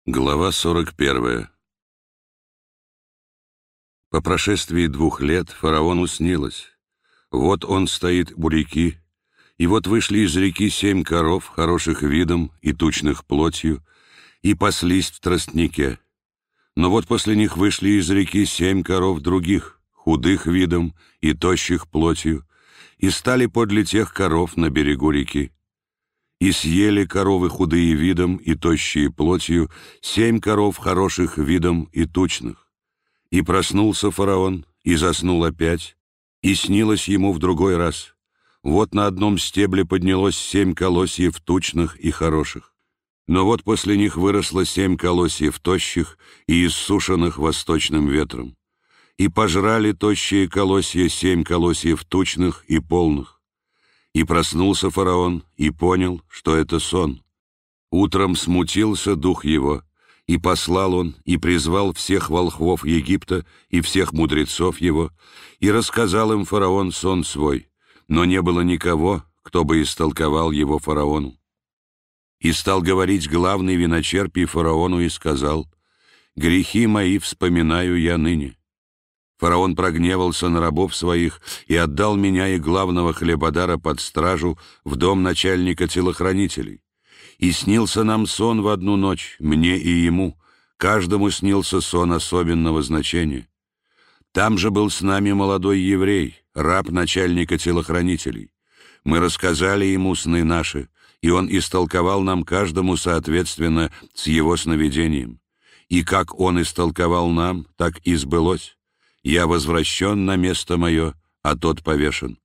Глава 41. По прошествии 2 лет фараону снилось. Вот он стоит у реки, и вот вышли из реки 7 коров, хороших видом и тучных плотью, и паслись в тростнике. Но вот после них вышли из реки 7 коров других, худых видом и тощих плотью, и стали подле тех коров на берегу реки. И съели коровы худые видом и тощие плотью 7 коров хороших видом и тучных. И проснулся фараон, и заснул опять, и снилось ему в другой раз. Вот на одном стебле поднялось 7 колосьев тучных и хороших. Но вот после них выросло 7 колосьев тощих и иссушенных восточным ветром. И пожрали тощие колосья 7 колосьев тучных и полных. И проснулся фараон, и понял, что это сон. Утром смутился дух его, и послал он, и призвал всех волхвов Египта и всех мудрецов его, и рассказал им фараон сон свой, но не было никого, кто бы истолковал его фараону. И стал говорить главный виночерпий фараону и сказал: «Грехи мои вспоминаю я ныне». Фараон прогневался на рабов своих и отдал меня и главного хлебодара под стражу в дом начальника телохранителей. И снился нам сон в одну ночь, мне и ему, каждому снился сон особенного значения. Там же был с нами молодой еврей, раб начальника телохранителей. Мы рассказали ему сны наши, и он истолковал нам каждому соответственно с его сновидением. И как он истолковал нам, так и сбылось. Я возвращен на место мое, а тот повешен».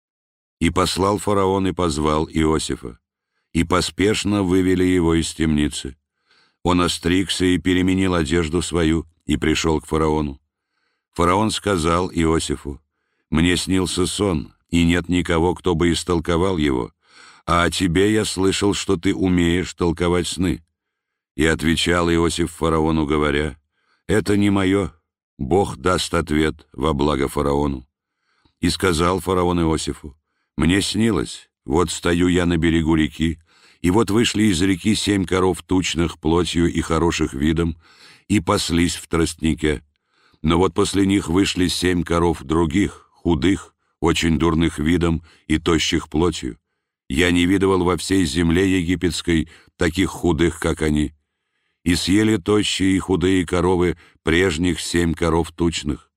И послал фараон и позвал Иосифа, и поспешно вывели его из темницы. Он остригся и переменил одежду свою, и пришел к фараону. Фараон сказал Иосифу: «Мне снился сон, и нет никого, кто бы истолковал его, а о тебе я слышал, что ты умеешь толковать сны». И отвечал Иосиф фараону, говоря: «Это не мое, Бог даст ответ во благо фараону». И сказал фараон Иосифу: «Мне снилось, вот стою я на берегу реки, и вот вышли из реки 7 коров тучных плотью и хороших видом, и паслись в тростнике. Но вот после них вышли 7 коров других, худых, очень дурных видом и тощих плотью. Я не видывал во всей земле египетской таких худых, как они. И съели тощие и худые коровы прежних 7 коров тучных.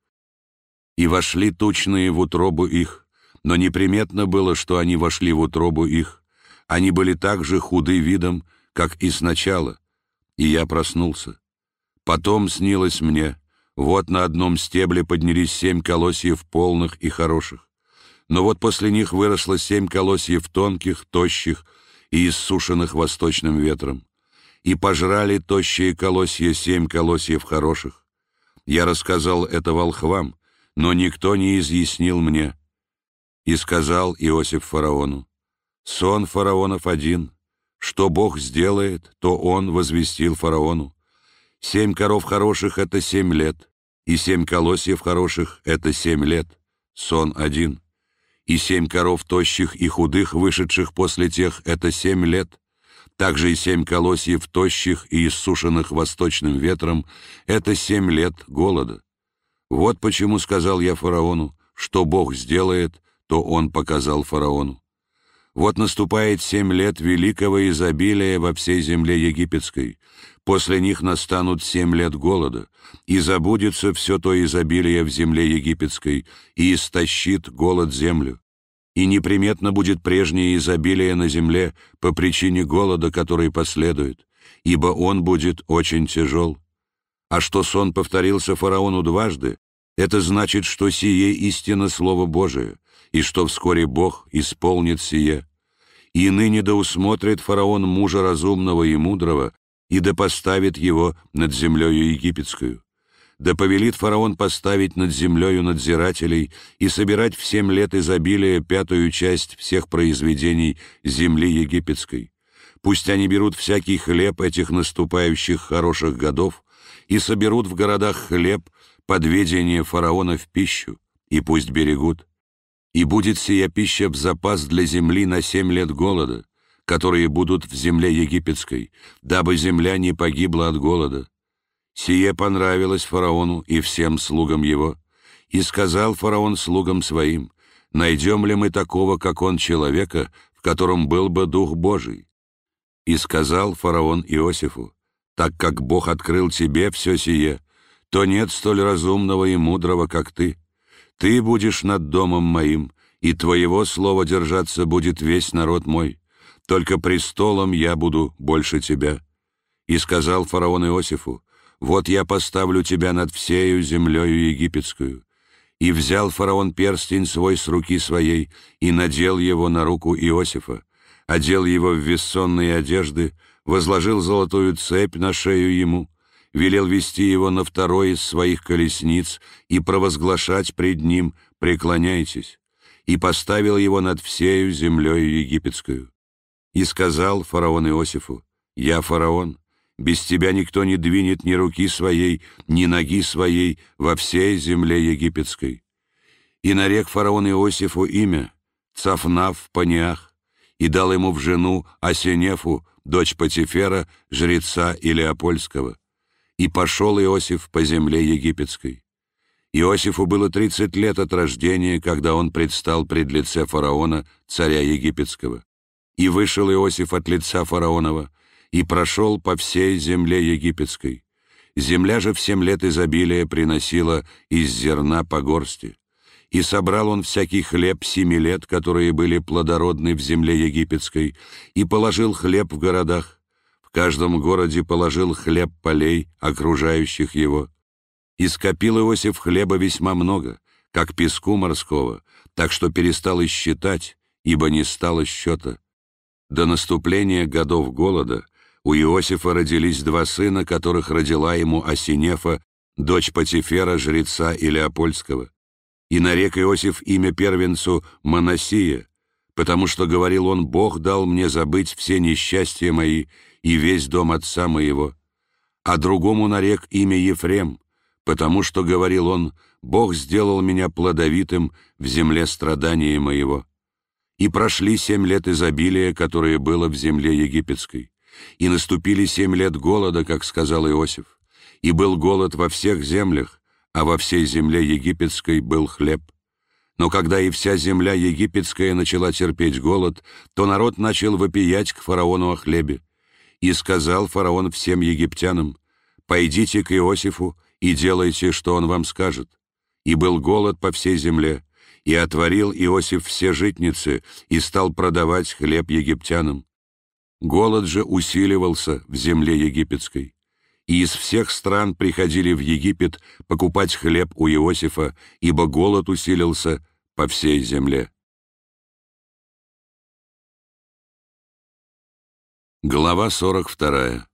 И вошли тучные в утробу их, но неприметно было, что они вошли в утробу их. Они были так же худы видом, как и сначала. И я проснулся. Потом снилось мне: вот на одном стебле поднялись 7 колосьев полных и хороших. Но вот после них выросло 7 колосьев тонких, тощих и иссушенных восточным ветром. И пожрали тощие колосья 7 колосьев хороших. Я рассказал это волхвам, но никто не изъяснил мне. И сказал Иосиф фараону: «Сон фараонов один. Что Бог сделает, то он возвестил фараону. 7 коров хороших — это 7 лет, и 7 колосьев хороших — это 7 лет. Сон один. И 7 коров тощих и худых, вышедших после тех, — это 7 лет. Также и 7 колосьев тощих и иссушенных восточным ветром — это 7 лет голода. Вот почему сказал я фараону: что Бог сделает, то он показал фараону. Вот наступает 7 лет великого изобилия во всей земле египетской. После них настанут 7 лет голода, и забудется все то изобилие в земле египетской, и истощит голод землю. И неприметно будет прежнее изобилие на земле по причине голода, который последует, ибо он будет очень тяжел. А что сон повторился фараону дважды, это значит, что сие истинно Слово Божие, и что вскоре Бог исполнит сие. И ныне да усмотрит фараон мужа разумного и мудрого, и да поставит его над землею египетскую. Да повелит фараон поставить над землею надзирателей и собирать в 7 лет изобилия 5-ю часть всех произведений земли египетской. Пусть они берут всякий хлеб этих наступающих хороших годов и соберут в городах хлеб под ведение фараона в пищу, и пусть берегут. И будет сия пища в запас для земли на 7 лет голода, которые будут в земле египетской, дабы земля не погибла от голода. Сие понравилось фараону и всем слугам его. И сказал фараон слугам своим: найдем ли мы такого, как он, человека, в котором был бы Дух Божий? И сказал фараон Иосифу: так как Бог открыл тебе все сие, то нет столь разумного и мудрого, как ты. Ты будешь над домом моим, и твоего слова держаться будет весь народ мой. Только престолом я буду больше тебя. И сказал фараон Иосифу: вот я поставлю тебя над всею землею египетскую. И взял фараон перстень свой с руки своей и надел его на руку Иосифа, одел его в вессонные одежды, возложил золотую цепь на шею ему, велел вести его на второй из своих колесниц и провозглашать пред ним: преклоняйтесь, и поставил его над всею землею египетскую. И сказал фараон Иосифу: я фараон, без тебя никто не двинет ни руки своей, ни ноги своей во всей земле египетской. И нарек фараон Иосифу имя Цафнав-Панеах, и дал ему в жену Асенефу, дочь Потифера, жреца Илеопольского. И пошел Иосиф по земле египетской. Иосифу было 30 лет от рождения, когда он предстал пред лице фараона, царя египетского. И вышел Иосиф от лица фараонова, и прошел по всей земле египетской. Земля же в 7 лет изобилия приносила из зерна по горсти. И собрал он всякий хлеб 7 лет, которые были плодородны в земле египетской, и положил хлеб в городах. В каждом городе положил хлеб полей, окружающих его. И скопил Иосиф хлеба весьма много, как песку морского, так что перестал и считать, ибо не стало счета. До наступления годов голода у Иосифа родились 2 сына, которых родила ему Асенефа, дочь Потифера, жреца Илеопольского. И нарек Иосиф имя первенцу Манассия, потому что, говорил он, Бог дал мне забыть все несчастья мои и весь дом отца моего. А другому нарек имя Ефрем, потому что, говорил он, Бог сделал меня плодовитым в земле страдания моего. И прошли 7 лет изобилия, которое было в земле египетской. И наступили 7 лет голода, как сказал Иосиф. И был голод во всех землях, а во всей земле египетской был хлеб. Но когда и вся земля египетская начала терпеть голод, то народ начал вопиять к фараону о хлебе. И сказал фараон всем египтянам: «Пойдите к Иосифу и делайте, что он вам скажет». И был голод по всей земле, и отворил Иосиф все житницы и стал продавать хлеб египтянам. Голод же усиливался в земле египетской. И из всех стран приходили в Египет покупать хлеб у Иосифа, ибо голод усилился по всей земле. Глава 42.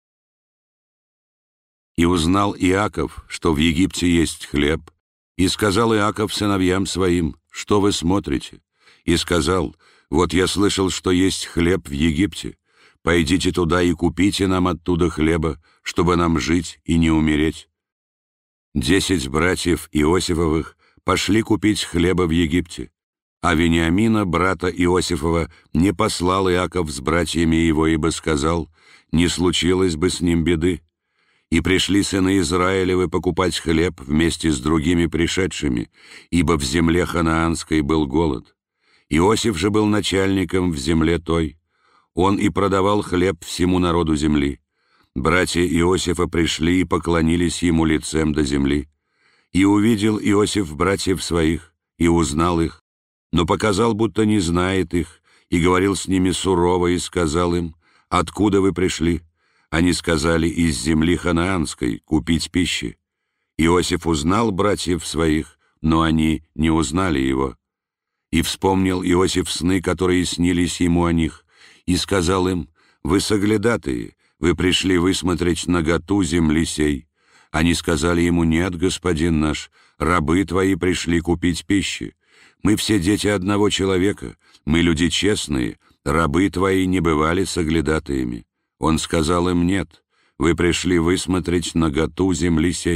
И узнал Иаков, что в Египте есть хлеб, и сказал Иаков сыновьям своим: что вы смотрите? И сказал: вот я слышал, что есть хлеб в Египте. Пойдите туда и купите нам оттуда хлеба, чтобы нам жить и не умереть. 10 братьев Иосифовых пошли купить хлеба в Египте, а Вениамина, брата Иосифова, не послал Иаков с братьями его, ибо сказал: не случилось бы с ним беды. И пришли сыны Израилевы покупать хлеб вместе с другими пришедшими, ибо в земле ханаанской был голод. Иосиф же был начальником в земле той. Он и продавал хлеб всему народу земли. Братья Иосифа пришли и поклонились ему лицем до земли. И увидел Иосиф братьев своих, и узнал их, но показал, будто не знает их, и говорил с ними сурово, и сказал им: «Откуда вы пришли?» Они сказали: «Из земли ханаанской, купить пищи». Иосиф узнал братьев своих, но они не узнали его. И вспомнил Иосиф сны, которые снились ему о них, и сказал им: «Вы соглядатые, вы пришли высмотреть наготу земли сей». Они сказали ему: «Нет, господин наш, рабы твои пришли купить пищи. Мы все дети одного человека, мы люди честные, рабы твои не бывали соглядатаями». Он сказал им: «Нет, вы пришли высмотреть наготу земли сей,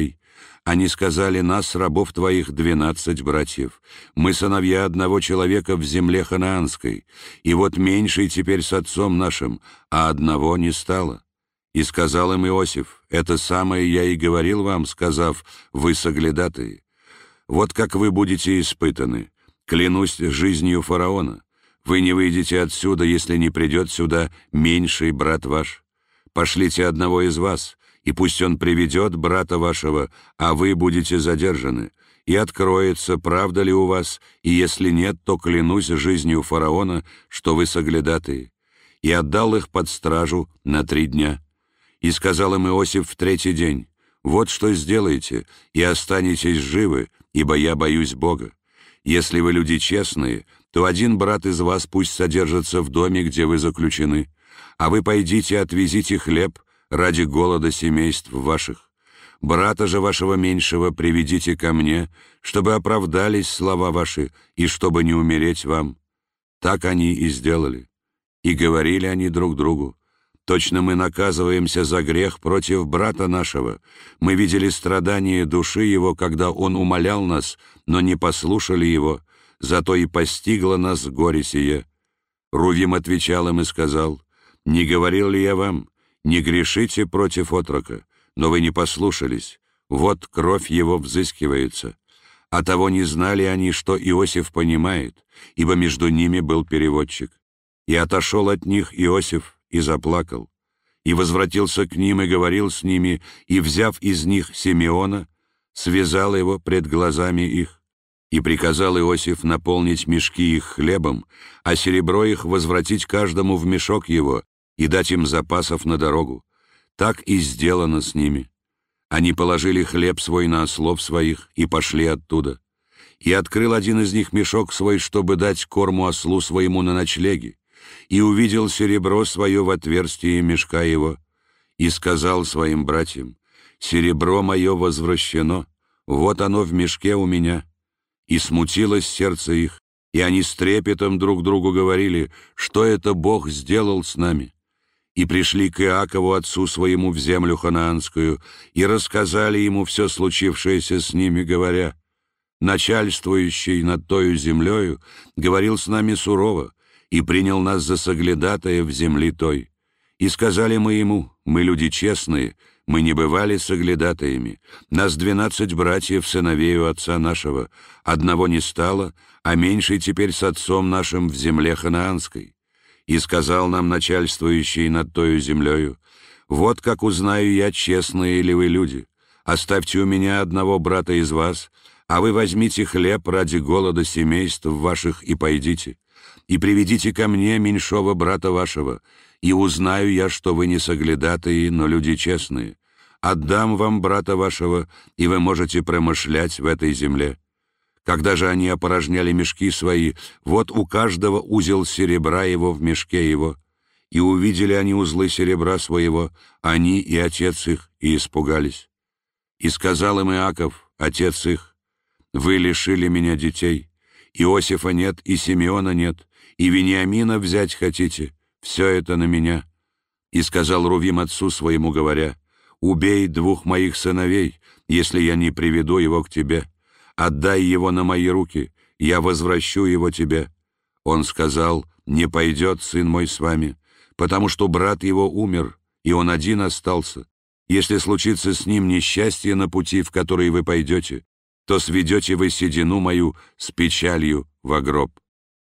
Они сказали: нас, рабов твоих, 12 братьев. Мы сыновья одного человека в земле ханаанской, и вот меньший теперь с отцом нашим, а одного не стало. И сказал им Иосиф: это самое я и говорил вам, сказав: вы соглядатые. Вот как вы будете испытаны. Клянусь жизнью фараона. Вы не выйдете отсюда, если не придет сюда меньший брат ваш. Пошлите одного из вас, и пусть он приведет брата вашего, а вы будете задержаны, и откроется, правда ли у вас, и если нет, то клянусь жизнью фараона, что вы соглядатые. И отдал их под стражу на 3 дня. И сказал им Иосиф в 3-й день: вот что сделаете, и останетесь живы, ибо я боюсь Бога. Если вы люди честные, то один брат из вас пусть содержится в доме, где вы заключены, а вы пойдите отвезите хлеб ради голода семейств ваших. Брата же вашего меньшего приведите ко мне, чтобы оправдались слова ваши, и чтобы не умереть вам». Так они и сделали. И говорили они друг другу: «Точно мы наказываемся за грех против брата нашего. Мы видели страдания души его, когда он умолял нас, но не послушали его, зато и постигло нас горе сие». Рувим отвечал им и сказал: «Не говорил ли я вам, не грешите против отрока? Но вы не послушались. Вот кровь его взыскивается». А того не знали они, что Иосиф понимает, ибо между ними был переводчик. И отошел от них Иосиф и заплакал, и возвратился к ним и говорил с ними, и, взяв из них Симеона, связал его пред глазами их. И приказал Иосиф наполнить мешки их хлебом, а серебро их возвратить каждому в мешок его и дать им запасов на дорогу. Так и сделано с ними. Они положили хлеб свой на ослов своих и пошли оттуда. И открыл один из них мешок свой, чтобы дать корму ослу своему на ночлеге, и увидел серебро свое в отверстии мешка его, и сказал своим братьям: «Серебро мое возвращено, вот оно в мешке у меня». И смутилось сердце их, и они с трепетом друг другу говорили: «Что это Бог сделал с нами?» И пришли к Иакову, отцу своему, в землю ханаанскую, и рассказали ему все случившееся с ними, говоря: «Начальствующий над тою землею говорил с нами сурово, и принял нас за соглядатая в земли той. И сказали мы ему: мы люди честные, мы не бывали соглядатаями. Нас 12 братьев, сыновей у отца нашего, одного не стало, а меньший теперь с отцом нашим в земле ханаанской. И сказал нам начальствующий над тою землею: вот как узнаю я, честные ли вы люди. Оставьте у меня одного брата из вас, а вы возьмите хлеб ради голода семейств ваших и пойдите, и приведите ко мне меньшого брата вашего, и узнаю я, что вы не соглядатые, но люди честные. Отдам вам брата вашего, и вы можете промышлять в этой земле». Когда же они опорожняли мешки свои, вот у каждого узел серебра его в мешке его. И увидели они узлы серебра своего, они и отец их, и испугались. И сказал им Иаков, отец их: «Вы лишили меня детей. Иосифа нет, и Симеона нет, и Вениамина взять хотите. Все это на меня». И сказал Рувим отцу своему, говоря: «Убей 2 моих сыновей, если я не приведу его к тебе. Отдай его на мои руки, я возвращу его тебе». Он сказал: «Не пойдет сын мой с вами, потому что брат его умер, и он один остался. Если случится с ним несчастье на пути, в который вы пойдете, то сведете вы седину мою с печалью во гроб».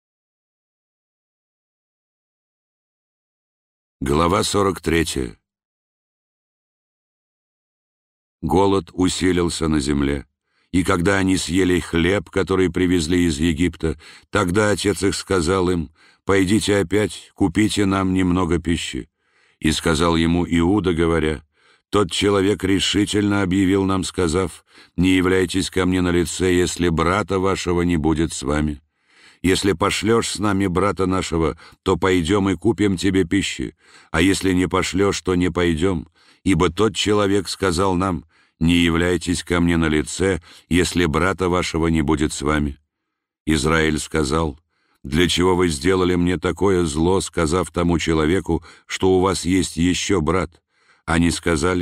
Глава 43. Голод усилился на земле. И когда они съели хлеб, который привезли из Египта, тогда отец их сказал им: «Пойдите опять, купите нам немного пищи». И сказал ему Иуда, говоря: «Тот человек решительно объявил нам, сказав: не являйтесь ко мне на лице, если брата вашего не будет с вами. Если пошлешь с нами брата нашего, то пойдем и купим тебе пищи, а если не пошлешь, то не пойдем, ибо тот человек сказал нам: не являйтесь ко мне на лице, если брата вашего не будет с вами». Израиль сказал: «Для чего вы сделали мне такое зло, сказав тому человеку, что у вас есть еще брат?» Они сказали: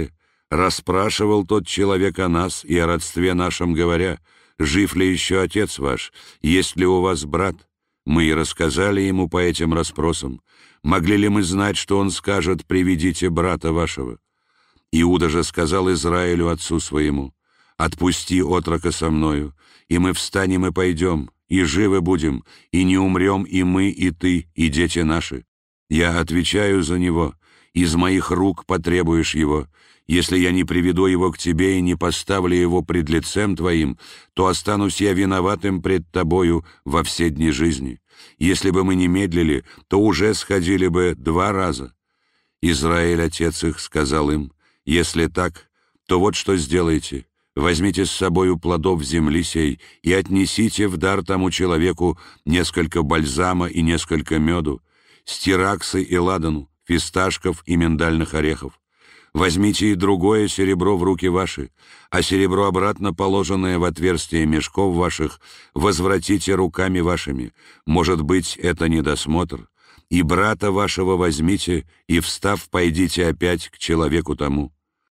Расспрашивал тот человек о нас и о родстве нашем, говоря: жив ли еще отец ваш, есть ли у вас брат? Мы и рассказали ему по этим расспросам. Могли ли мы знать, что он скажет: приведите брата вашего? Иуда же сказал Израилю отцу своему: отпусти отрока со мною, и мы встанем и пойдем, и живы будем, и не умрем и мы, и ты, и дети наши. Я отвечаю за него, из моих рук потребуешь его. Если я не приведу его к тебе и не поставлю его пред лицем твоим, то останусь я виноватым пред тобою во все дни жизни. Если бы мы не медлили, то уже сходили бы 2 раза. Израиль, отец их, сказал им: если так, то вот что сделайте. Возьмите с собою плодов земли сей и отнесите в дар тому человеку несколько бальзама и несколько меду, стираксы и ладану, фисташков и миндальных орехов. Возьмите и другое серебро в руки ваши, а серебро, обратно положенное в отверстие мешков ваших, возвратите руками вашими. Может быть, это недосмотр. И брата вашего возьмите, и, встав, пойдите опять к человеку тому.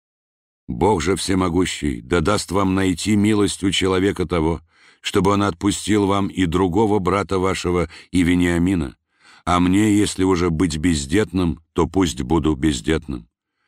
Бог же всемогущий да даст вам найти милость у человека того, чтобы он отпустил вам и другого брата вашего, и Вениамина. А мне, если уже быть бездетным, то пусть буду бездетным.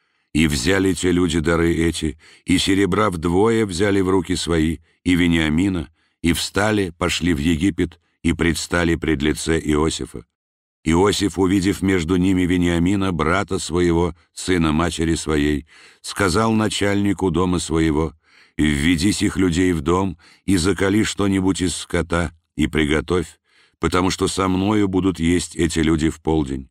И взяли те люди дары эти, и серебра вдвое взяли в руки свои, и Вениамина, и встали, пошли в Египет, и предстали пред лице Иосифа. Иосиф, увидев между ними Вениамина, брата своего, сына матери своей, сказал начальнику дома своего: «Введи сих людей в дом, и заколи что-нибудь из скота, и приготовь, потому что со мною будут есть эти люди в полдень».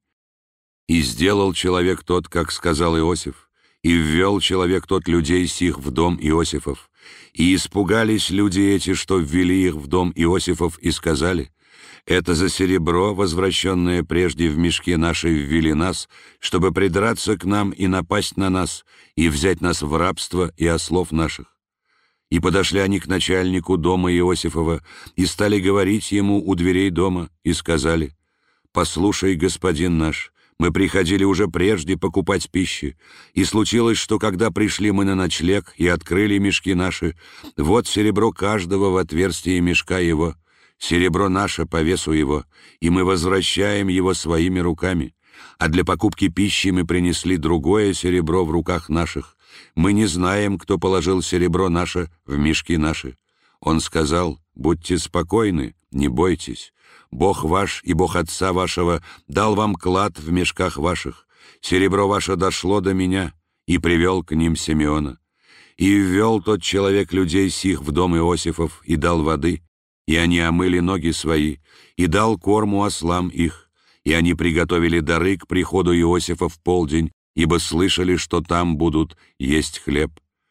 И сделал человек тот, как сказал Иосиф, и ввел человек тот людей сих в дом Иосифов. И испугались люди эти, что ввели их в дом Иосифов, и сказали: «Это за серебро, возвращенное прежде в мешки наши, ввели нас, чтобы придраться к нам и напасть на нас, и взять нас в рабство и ослов наших». И подошли они к начальнику дома Иосифова, и стали говорить ему у дверей дома, и сказали: «Послушай, господин наш, мы приходили уже прежде покупать пищи, и случилось, что когда пришли мы на ночлег и открыли мешки наши, вот серебро каждого в отверстии мешка его, серебро наше по весу его, и мы возвращаем его своими руками, а для покупки пищи мы принесли другое серебро в руках наших. Мы не знаем, кто положил серебро наше в мешки наши». Он сказал: «Будьте спокойны, не бойтесь. Бог ваш и Бог отца вашего дал вам клад в мешках ваших. Серебро ваше дошло до меня», и привел к ним Симеона. И ввел тот человек людей сих в дом Иосифов, и дал воды, и они омыли ноги свои, и дал корму ослам их, и они приготовили дары к приходу Иосифа в полдень, ибо слышали, что там будут есть хлеб.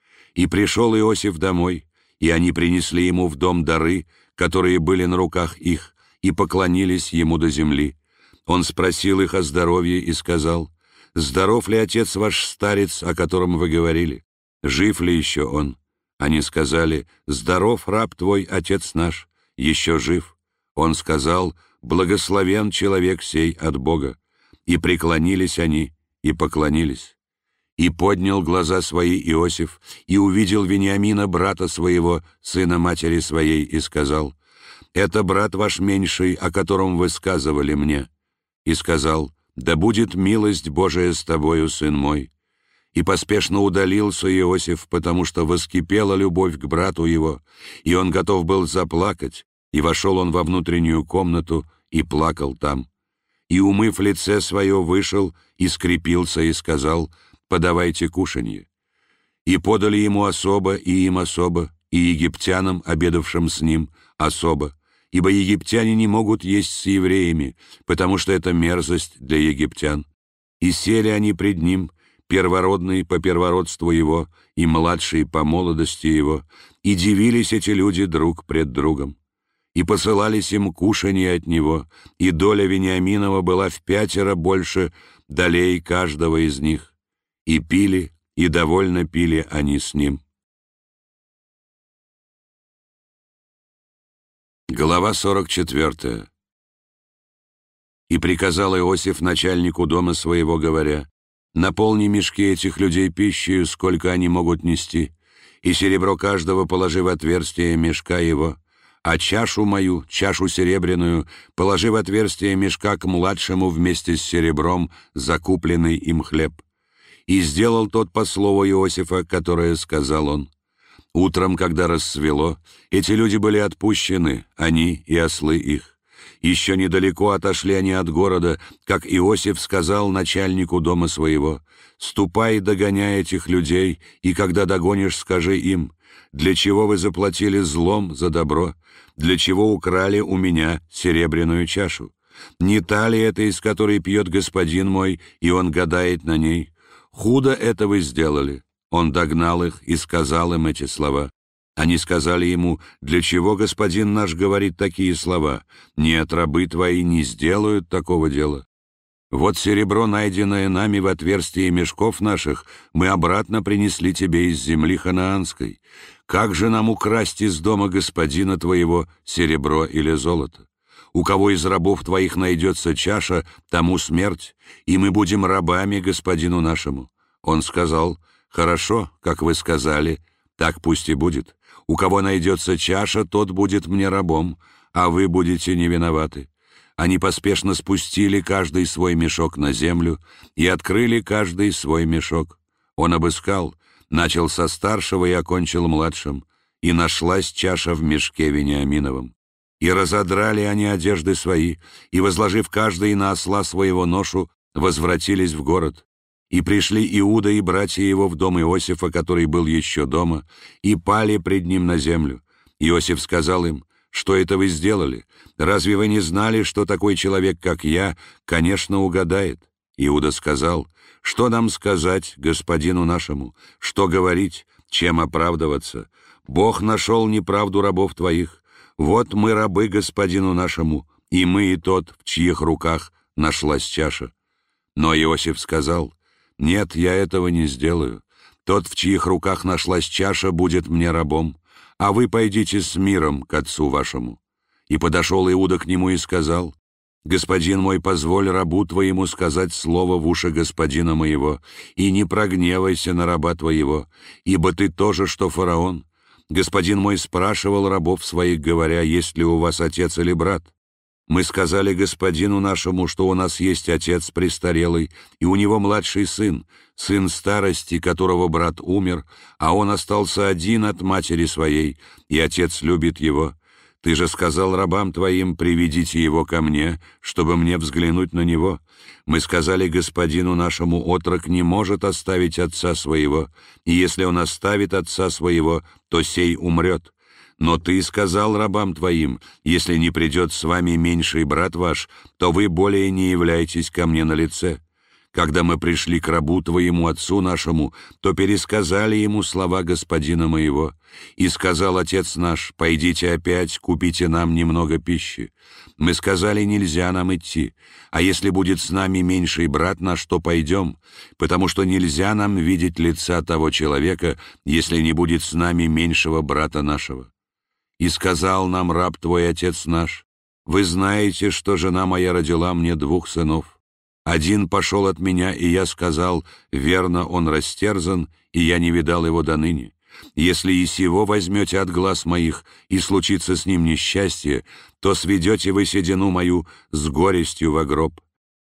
И пришел Иосиф домой, и они принесли ему в дом дары, которые были на руках их, и поклонились ему до земли. Он спросил их о здоровье и сказал: «Здоров ли отец ваш старец, о котором вы говорили? Жив ли еще он?» Они сказали: «Здоров раб твой, отец наш, еще жив». Он сказал: «Благословен человек сей от Бога». И преклонились они, и поклонились. И поднял глаза свои Иосиф, и увидел Вениамина, брата своего, сына матери своей, и сказал: «Это брат ваш меньший, о котором вы сказывали мне». И сказал: «Да будет милость Божия с тобою, сын мой». И поспешно удалился Иосиф, потому что воскипела любовь к брату его, и он готов был заплакать, и вошел он во внутреннюю комнату и плакал там. И, умыв лице свое, вышел и скрепился, и сказал: «Подавайте кушанье». И подали ему особо, и им особо, и египтянам, обедавшим с ним, особо, ибо египтяне не могут есть с евреями, потому что это мерзость для египтян. И сели они пред ним, первородный по первородству его, и младший по молодости его, и дивились эти люди друг пред другом. И посылались им кушанье от него, и доля Вениаминова была в 5 больше долей каждого из них. И пили, и довольно пили они с ним. Глава 44. И приказал Иосиф начальнику дома своего, говоря: Наполни мешки этих людей пищей, сколько они могут нести, и серебро каждого положи в отверстие мешка его, а чашу мою, чашу серебряную, положи в отверстие мешка к младшему вместе с серебром, закупленный им хлеб». И сделал тот по слову Иосифа, которое сказал он. Утром, когда рассвело, эти люди были отпущены, они и ослы их. Еще недалеко отошли они от города, как Иосиф сказал начальнику дома своего: «Ступай, догоняй этих людей, и когда догонишь, скажи им: для чего вы заплатили злом за добро? Для чего украли у меня серебряную чашу? Не та ли это, из которой пьет господин мой, и он гадает на ней? Худо это вы сделали». Он догнал их и сказал им эти слова. Они сказали ему: «Для чего господин наш говорит такие слова? Нет, рабы твои не сделают такого дела. Вот серебро, найденное нами в отверстии мешков наших, мы обратно принесли тебе из земли ханаанской. Как же нам украсть из дома господина твоего серебро или золото? У кого из рабов твоих найдется чаша, тому смерть, и мы будем рабами господину нашему». Он сказал: «Хорошо, как вы сказали, так пусть и будет. У кого найдется чаша, тот будет мне рабом, а вы будете не виноваты». Они поспешно спустили каждый свой мешок на землю и открыли каждый свой мешок. Он обыскал, начал со старшего и окончил младшим, и нашлась чаша в мешке Вениаминовом. И разодрали они одежды свои, и, возложив каждый на осла своего ношу, возвратились в город. И пришли Иуда и братья его в дом Иосифа, который был еще дома, и пали пред ним на землю. Иосиф сказал им: «Что это вы сделали? Разве вы не знали, что такой человек, как я, конечно, угадает?» Иуда сказал: «Что нам сказать господину нашему? Что говорить? Чем оправдываться? Бог нашел неправду рабов твоих. Вот мы рабы господину нашему, и мы, и тот, в чьих руках нашлась чаша». Но Иосиф сказал: «Нет, я этого не сделаю. Тот, в чьих руках нашлась чаша, будет мне рабом, а вы пойдите с миром к отцу вашему». И подошел Иуда к нему и сказал: «Господин мой, позволь рабу твоему сказать слово в уши господина моего, и не прогневайся на раба твоего, ибо ты тоже, что фараон. Господин мой спрашивал рабов своих, говоря: есть ли у вас отец или брат? Мы сказали господину нашему, что у нас есть отец престарелый, и у него младший сын, сын старости, которого брат умер, а он остался один от матери своей, и отец любит его. Ты же сказал рабам твоим: приведите его ко мне, чтобы мне взглянуть на него. Мы сказали господину нашему: отрок не может оставить отца своего, и если он оставит отца своего, то сей умрет. Но ты сказал рабам твоим: если не придет с вами меньший брат ваш, то вы более не являетесь ко мне на лице. Когда мы пришли к рабу твоему отцу нашему, то пересказали ему слова господина моего. И сказал отец наш: пойдите опять, купите нам немного пищи. Мы сказали: нельзя нам идти, а если будет с нами меньший брат наш, то пойдем, потому что нельзя нам видеть лица того человека, если не будет с нами меньшего брата нашего. И сказал нам раб твой, отец наш: вы знаете, что жена моя родила мне 2 сынов. Один пошел от меня, и я сказал: верно, он растерзан, и я не видал его до ныне. Если и сего возьмете от глаз моих, и случится с ним несчастье, то сведете вы седину мою с горестью во гроб.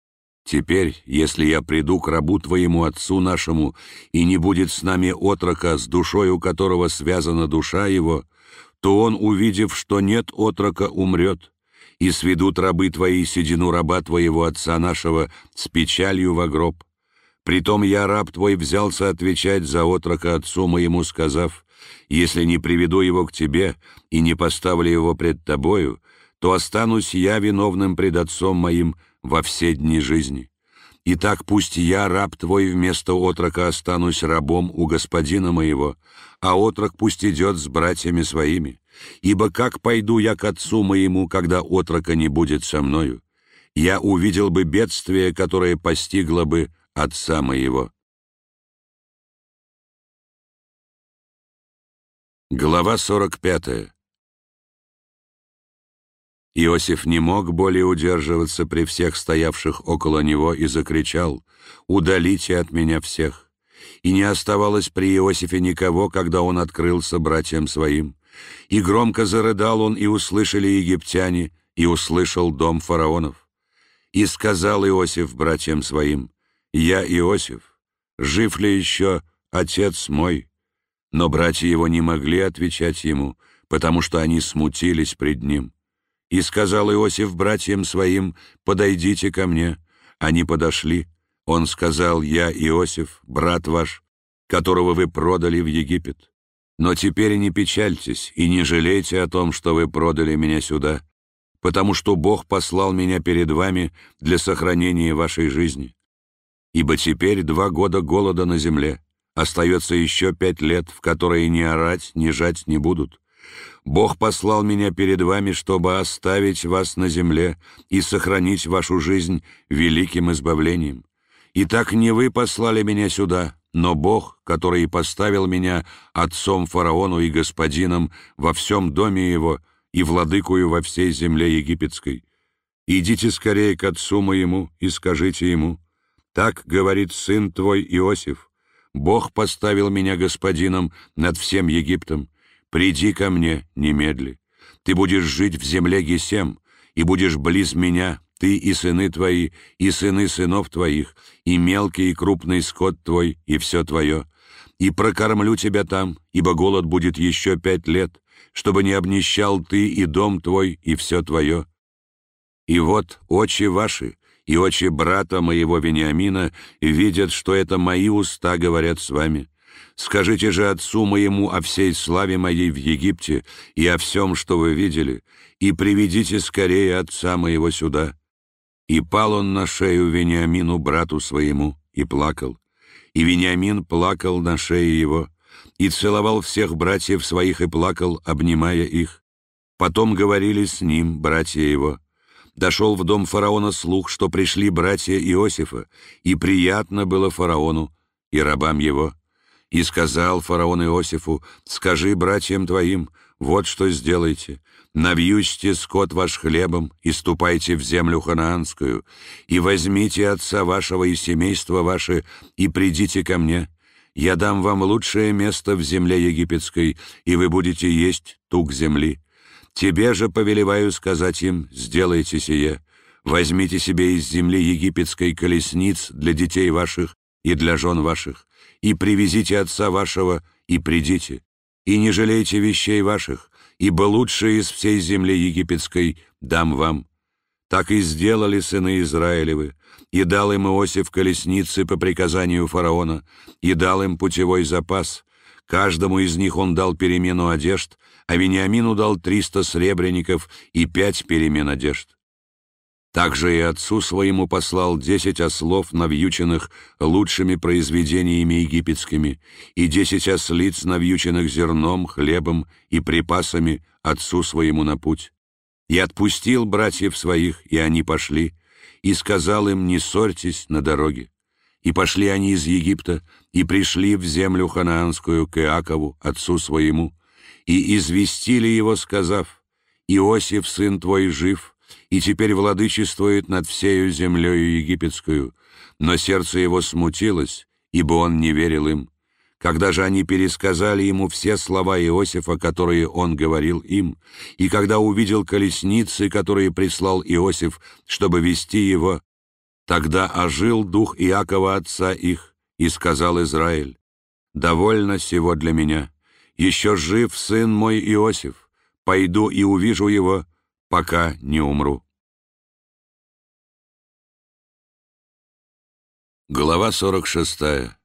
Теперь, если я приду к рабу твоему отцу нашему, и не будет с нами отрока, с душой у которого связана душа его, то он, увидев, что нет отрока, умрет, и сведут рабы твои седину раба твоего отца нашего с печалью во гроб. Притом я, раб твой, взялся отвечать за отрока отцу моему, сказав: если не приведу его к тебе и не поставлю его пред тобою, то останусь я виновным пред отцом моим во все дни жизни. Итак, пусть я, раб твой, вместо отрока останусь рабом у господина моего, а отрок пусть идет с братьями своими. Ибо как пойду я к отцу моему, когда отрока не будет со мною? Я увидел бы бедствие, которое постигло бы отца моего». Глава 45. Иосиф не мог более удерживаться при всех стоявших около него и закричал: «Удалите от меня всех!» И не оставалось при Иосифе никого, когда он открылся братьям своим. И громко зарыдал он, и услышали египтяне, и услышал дом фараонов. И сказал Иосиф братьям своим: «Я Иосиф, жив ли еще отец мой?» Но братья его не могли отвечать ему, потому что они смутились пред ним. И сказал Иосиф братьям своим: «Подойдите ко мне». Они подошли. Он сказал: «Я Иосиф, брат ваш, которого вы продали в Египет. Но теперь не печальтесь и не жалейте о том, что вы продали меня сюда, потому что Бог послал меня перед вами для сохранения вашей жизни. Ибо теперь 2 года голода на земле, остается еще 5 лет, в которые ни орать, ни жать не будут. Бог послал меня перед вами, чтобы оставить вас на земле и сохранить вашу жизнь великим избавлением. Итак, не вы послали меня сюда, но Бог, который поставил меня отцом фараону и господином во всем доме его и владыкою во всей земле египетской. Идите скорее к отцу моему и скажите ему: так говорит сын твой Иосиф, Бог поставил меня господином над всем Египтом. Приди ко мне немедли. Ты будешь жить в земле Гесем, и будешь близ меня, ты и сыны твои, и сыны сынов твоих, и мелкий и крупный скот твой, и все твое. И прокормлю тебя там, ибо голод будет еще 5 лет, чтобы не обнищал ты и дом твой, и все твое. И вот очи ваши и очи брата моего Вениамина видят, что это мои уста говорят с вами. Скажите же отцу моему о всей славе моей в Египте и о всем, что вы видели, и приведите скорее отца моего сюда». И пал он на шею Вениамину, брату своему, и плакал. И Вениамин плакал на шее его, и целовал всех братьев своих, и плакал, обнимая их. Потом говорили с ним братья его. Дошел в дом фараона слух, что пришли братья Иосифа, и приятно было фараону и рабам его. И сказал фараон Иосифу: «Скажи братьям твоим, вот что сделайте. Навьючьте скот ваш хлебом и ступайте в землю ханаанскую, и возьмите отца вашего и семейство ваше, и придите ко мне. Я дам вам лучшее место в земле египетской, и вы будете есть тук земли. Тебе же повелеваю сказать им: сделайте сие. Возьмите себе из земли египетской колесниц для детей ваших и для жен ваших, и привезите отца вашего, и придите, и не жалейте вещей ваших, ибо лучшее из всей земли египетской дам вам». Так и сделали сыны Израилевы, и дал им Иосиф колесницы по приказанию фараона, и дал им путевой запас. Каждому из них он дал перемену одежд, а Вениамину дал 300 сребреников и 5 перемен одежд. Также и отцу своему послал 10 ослов, навьюченных лучшими произведениями египетскими, и 10 ослиц, навьюченных зерном, хлебом и припасами, отцу своему на путь. И отпустил братьев своих, и они пошли, и сказал им: не ссорьтесь на дороге. И пошли они из Египта, и пришли в землю ханаанскую к Иакову, отцу своему, и известили его, сказав: Иосиф, сын твой, жив, и теперь владычествует над всею землею египетскую. Но сердце его смутилось, ибо он не верил им. Когда же они пересказали ему все слова Иосифа, которые он говорил им, и когда увидел колесницы, которые прислал Иосиф, чтобы вести его, тогда ожил дух Иакова отца их, и сказал Израиль: «Довольно сего для меня, еще жив сын мой Иосиф, пойду и увижу его, пока не умру». Глава 46.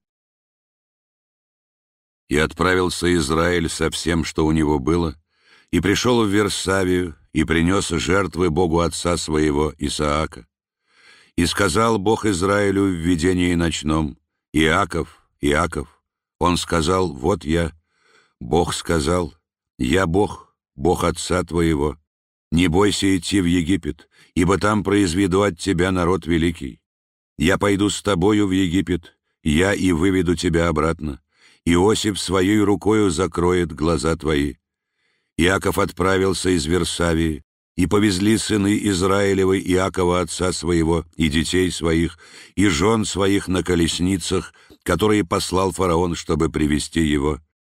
«И отправился Израиль со всем, что у него было, и пришел в Версавию, и принес жертвы Богу отца своего Исаака. И сказал Бог Израилю в видении ночном: Иаков, Иаков. Он сказал: вот я. Бог сказал: я Бог, Бог отца твоего. Не бойся идти в Египет, ибо там произведу от тебя народ великий. Я пойду с тобою в Египет, я и выведу тебя обратно. Иосиф своей рукою закроет глаза твои». Иаков отправился из Версавии, И повезли сыны Израилевы Иакова отца своего, и детей своих, и жен своих на колесницах, которые послал фараон, чтобы привести его.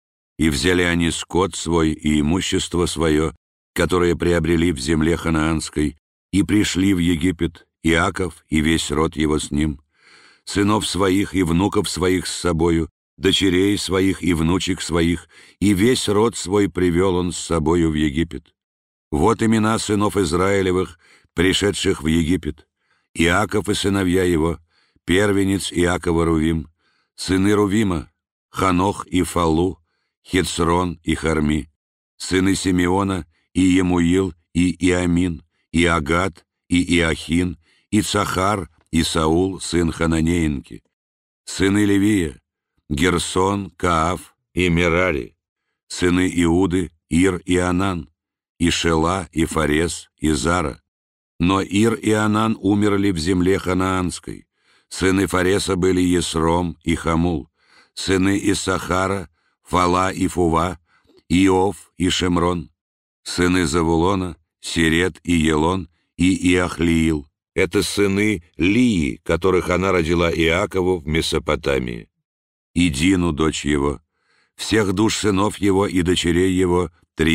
И взяли они скот свой и имущество свое, которое приобрели в земле ханаанской, и пришли в Египет, Иаков и весь род его с ним, сынов своих и внуков своих с собою, дочерей своих и внучек своих, и весь род свой привел он с собою в Египет. Вот имена сынов Израилевых, пришедших в Египет: Иаков и сыновья его, первенец Иакова Рувим, сыны Рувима, Ханох и Фалу, Хецрон и Харми, сыны Симеона, и Емуил, и Иамин, и Агат, и Иохин, и Цахар, и Саул, сын Хананеинки, сыны Левия, Герсон, Кааф и Мерари, сыны Иуды, Ир и Анан, и Шела, и Фарес, и Зара. Но Ир и Анан умерли в земле ханаанской. Сыны Фареса были Есром и Хамул, сыны Иссахара, Фала и Фува, Иов и Шемрон, сыны Завулона, Сирет и Елон и Иахлиил. Это сыны Лии, которых она родила Иакову в Месопотамии. И Дину, дочь его. Всех душ сынов его и дочерей его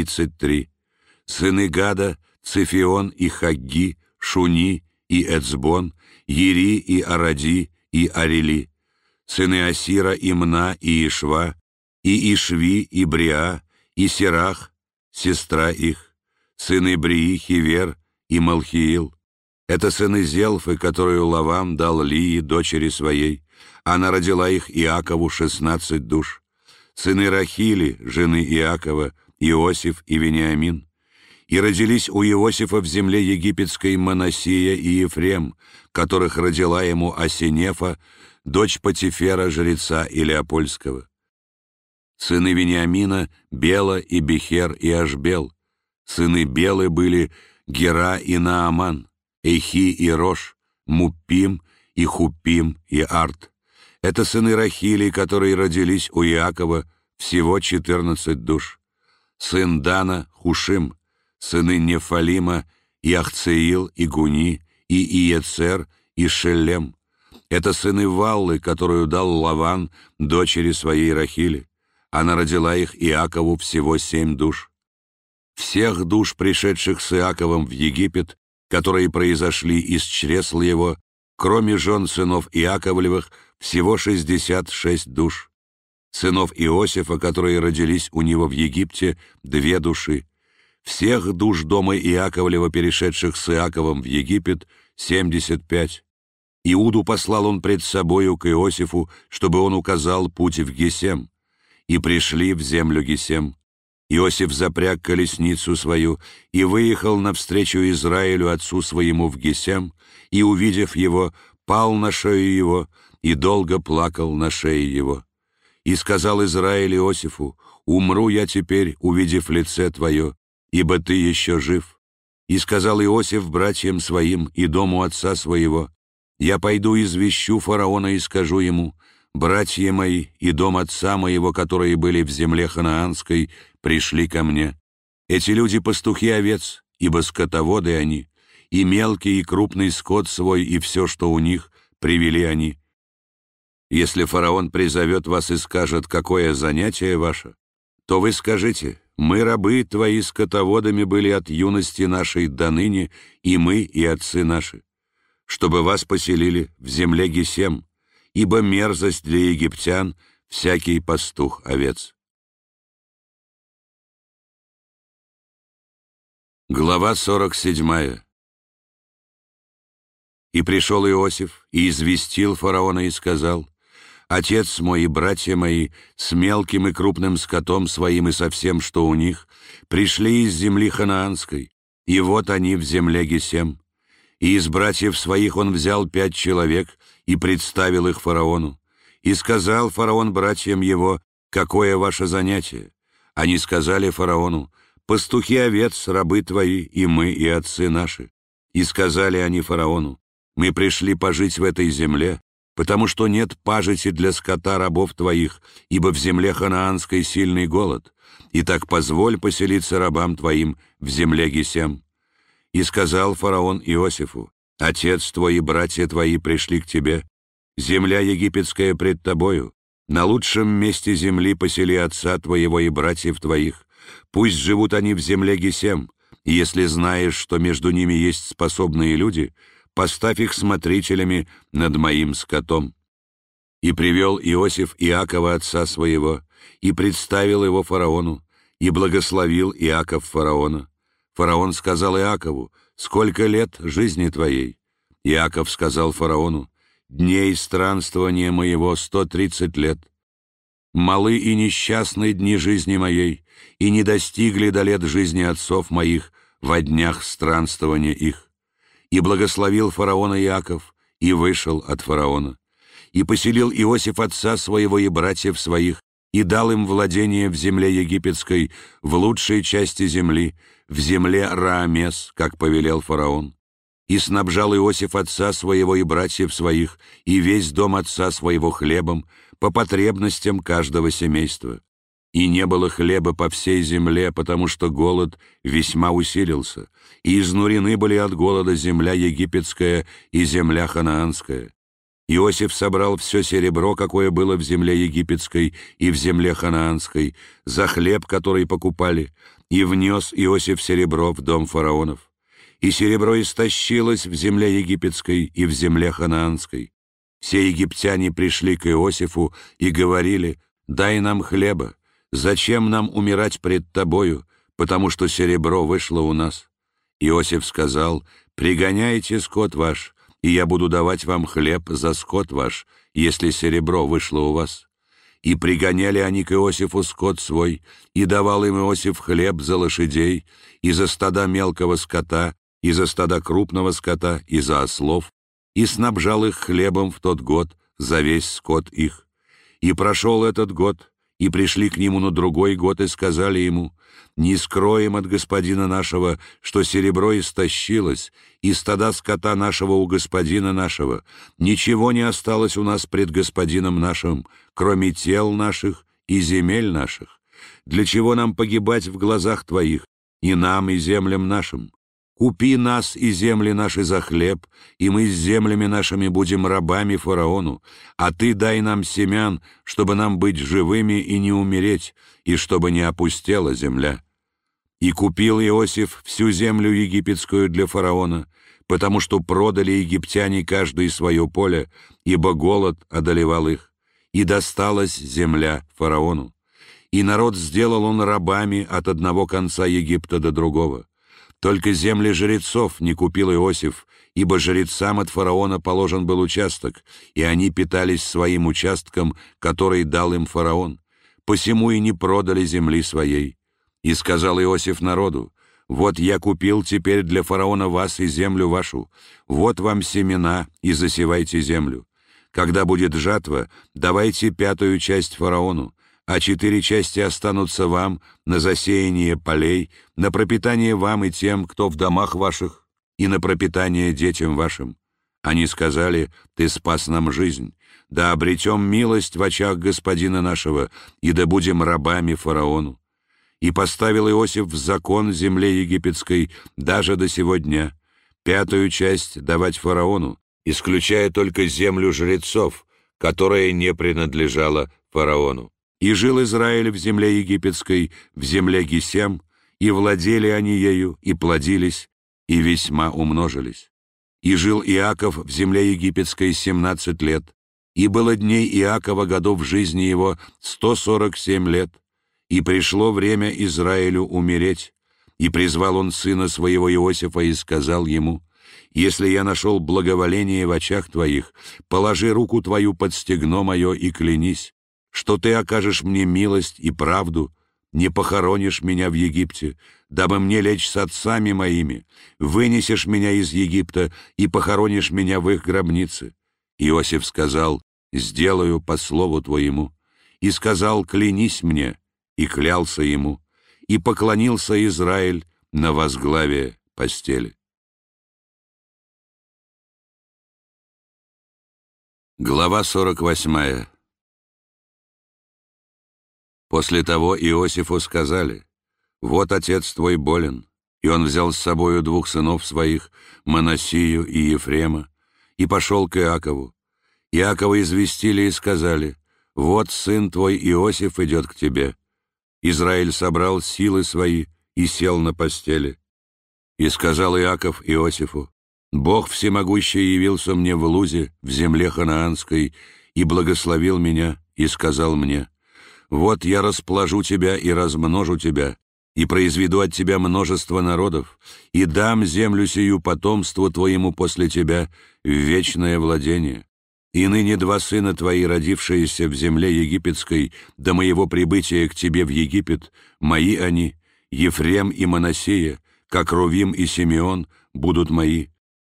33. Сыны Гада, Цифион и Хагги, Шуни и Эцбон, Ери и Аради и Арели. Сыны Асира, Имна и Ишва, и Ишви и Бриа, и Сирах, сестра их. Сыны Брии, Хивер и Малхиил. Это сыны Зелфы, которую Лавам дал Лии, дочери своей. Она родила их Иакову 16 душ. Сыны Рахили, жены Иакова, Иосиф и Вениамин. И родились у Иосифа в земле египетской Манассия и Ефрем, которых родила ему Асинефа, дочь Потифера, жреца Илеопольского. Сыны Вениамина — Бела и Бехер и Ашбел. Сыны Белы были Гера и Нааман, Эхи и Рош, Муппим и Хуппим и Арт. Это сыны Рахили, которые родились у Иакова, всего 14 душ. Сын Дана — Хушим, сыны Нефалима — Яхцеил и Гуни, и Иецер, и Шелем. Это сыны Валлы, которую дал Лаван, дочери своей Рахили. Она родила их Иакову всего 7 душ. Всех душ, пришедших с Иаковом в Египет, которые произошли из чресл его, кроме жен сынов Иаковлевых, всего 66 душ. Сынов Иосифа, которые родились у него в Египте, 2 души. Всех душ дома Иаковлева, перешедших с Иаковом в Египет, 75. Иуду послал он пред собою к Иосифу, чтобы он указал путь в Гесем. И пришли в землю Гесем. Иосиф запряг колесницу свою и выехал навстречу Израилю отцу своему в Гесем, и, увидев его, пал на шею его и долго плакал на шее его. И сказал Израиль Иосифу: «Умру я теперь, увидев лице твое, ибо ты еще жив». И сказал Иосиф братьям своим и дому отца своего: «Я пойду извещу фараона и скажу ему: братья мои и дом отца моего, которые были в земле ханаанской, пришли ко мне. Эти люди пастухи овец, ибо скотоводы они, и мелкий и крупный скот свой, и все, что у них, привели они. Если фараон призовет вас и скажет, какое занятие ваше, то вы скажите: мы, рабы твои, скотоводами были от юности нашей до ныне, и мы, и отцы наши, чтобы вас поселили в земле Гесем, ибо мерзость для египтян всякий пастух овец». Глава 47. «И пришел Иосиф, и известил фараона, и сказал: отец мой и братья мои с мелким и крупным скотом своим и со всем, что у них, пришли из земли ханаанской, и вот они в земле Гесем. И из братьев своих он взял 5 человек и представил их фараону. И сказал фараон братьям его: какое ваше занятие? Они сказали фараону: пастухи овец, рабы твои, и мы, и отцы наши. И сказали они фараону: мы пришли пожить в этой земле, потому что нет пажити для скота рабов твоих, ибо в земле ханаанской сильный голод. И так позволь поселиться рабам твоим в земле Гесем. И сказал фараон Иосифу: «Отец твой и братья твои пришли к тебе, земля египетская пред тобою, на лучшем месте земли посели отца твоего и братьев твоих, пусть живут они в земле Гесем, и если знаешь, что между ними есть способные люди, поставь их смотрителями над моим скотом». И привел Иосиф Иакова отца своего, и представил его фараону, и благословил Иаков фараона. Фараон сказал Иакову: «Сколько лет жизни твоей?» Иаков сказал фараону: «Дней странствования моего 130 лет. Малы и несчастны дни жизни моей, и не достигли до лет жизни отцов моих во днях странствования их». И благословил фараона Иаков, и вышел от фараона. И поселил Иосиф отца своего и братьев своих, и дал им владение в земле египетской, в лучшей части земли, в земле Раамес, как повелел фараон. И снабжал Иосиф отца своего и братьев своих, и весь дом отца своего хлебом, по потребностям каждого семейства. И не было хлеба по всей земле, потому что голод весьма усилился, и изнурены были от голода земля египетская и земля ханаанская. Иосиф собрал все серебро, какое было в земле египетской и в земле ханаанской, за хлеб, который покупали, и внес Иосиф серебро в дом фараонов. И серебро истощилось в земле египетской и в земле ханаанской. Все египтяне пришли к Иосифу и говорили: «Дай нам хлеба, зачем нам умирать пред тобою, потому что серебро вышло у нас?» Иосиф сказал: «Пригоняйте скот ваш, и я буду давать вам хлеб за скот ваш, если серебро вышло у вас». И пригоняли они к Иосифу скот свой, и давал им Иосиф хлеб за лошадей, и за стада мелкого скота, и за стада крупного скота, и за ослов, и снабжал их хлебом в тот год за весь скот их. И прошел этот год, и пришли к нему на другой год, и сказали ему: «Не скроем от господина нашего, что серебро истощилось, и стада скота нашего у господина нашего. Ничего не осталось у нас пред господином нашим, кроме тел наших и земель наших. Для чего нам погибать в глазах твоих, и нам, и землям нашим? Купи нас и земли наши за хлеб, и мы с землями нашими будем рабами фараону, а ты дай нам семян, чтобы нам быть живыми и не умереть, и чтобы не опустела земля». И купил Иосиф всю землю египетскую для фараона, потому что продали египтяне каждое свое поле, ибо голод одолевал их, и досталась земля фараону. И народ сделал он рабами от одного конца Египта до другого. Только земли жрецов не купил Иосиф, ибо жрецам от фараона положен был участок, и они питались своим участком, который дал им фараон, посему и не продали земли своей. И сказал Иосиф народу: «Вот я купил теперь для фараона вас и землю вашу, вот вам семена, и засевайте землю. Когда будет жатва, давайте 5-ю часть фараону, а 4 части останутся вам на засеяние полей, на пропитание вам и тем, кто в домах ваших, и на пропитание детям вашим». Они сказали: «Ты спас нам жизнь, да обретем милость в очах господина нашего, и да будем рабами фараону». И поставил Иосиф в закон земле египетской даже до сего дня 5-ю часть давать фараону, исключая только землю жрецов, которая не принадлежала фараону. И жил Израиль в земле египетской, в земле Гесем, и владели они ею, и плодились, и весьма умножились. И жил Иаков в земле египетской 17 лет, и было дней Иакова годов жизни его 147 лет. И пришло время Израилю умереть, и призвал он сына своего Иосифа и сказал ему: «Если я нашел благоволение в очах твоих, положи руку твою под стегно мое и клянись, что ты окажешь мне милость и правду, не похоронишь меня в Египте, дабы мне лечь с отцами моими, вынесешь меня из Египта и похоронишь меня в их гробнице». Иосиф сказал: «Сделаю по слову твоему». И сказал: «Клянись мне». И клялся ему, и поклонился Израиль на возглавие постели. Глава 48. После того Иосифу сказали: «Вот отец твой болен, И он взял с собою двух сынов своих, Манассию и Ефрема, и пошел к Иакову. Иакова известили и сказали: «Вот сын твой Иосиф идет к тебе». Израиль собрал силы свои и сел на постели. И сказал Иаков Иосифу: «Бог всемогущий явился мне в Лузе, в земле ханаанской, и благословил меня, и сказал мне: вот я расположу тебя и размножу тебя, и произведу от тебя множество народов, и дам землю сию потомству твоему после тебя в вечное владение. И ныне два сына твои, родившиеся в земле египетской, до моего прибытия к тебе в Египет, мои они, Ефрем и Манассия, как Рувим и Симеон, будут мои.